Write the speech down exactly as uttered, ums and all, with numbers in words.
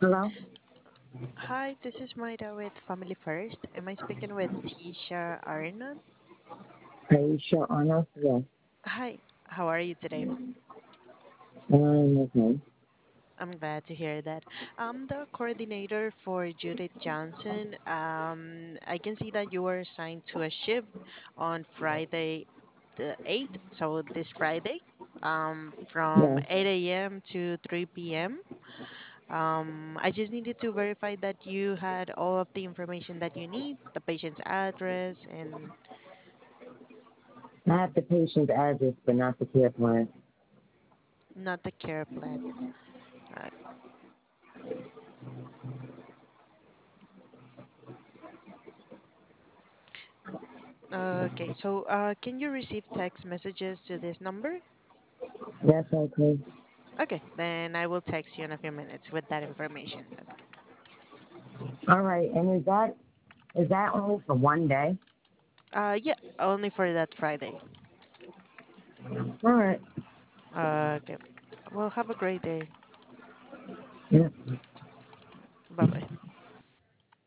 Hello? Hi, this is Maida with Family First. Am I speaking with Tisha Arnold? Aisha Arnold? Yes. Hi, how are you today? Um, okay. I'm glad to hear that. I'm the coordinator for Judith Johnson. Um, I can see that you were assigned to a shift on Friday the eighth, so this Friday, um, from Yes. eight a m to three p m. Um, I just needed to verify that you had all of the information that you need, the patient's address, and I have the patient's address, but not the care plan. not the care plan. Uh, okay, so uh, can you receive text messages to this number? Yes, okay. Okay, then I will text you in a few minutes with that information. Okay. All right. And is that is that only for one day? Uh, yeah, only for that Friday. All right. Uh, okay. Well, have a great day. Yeah.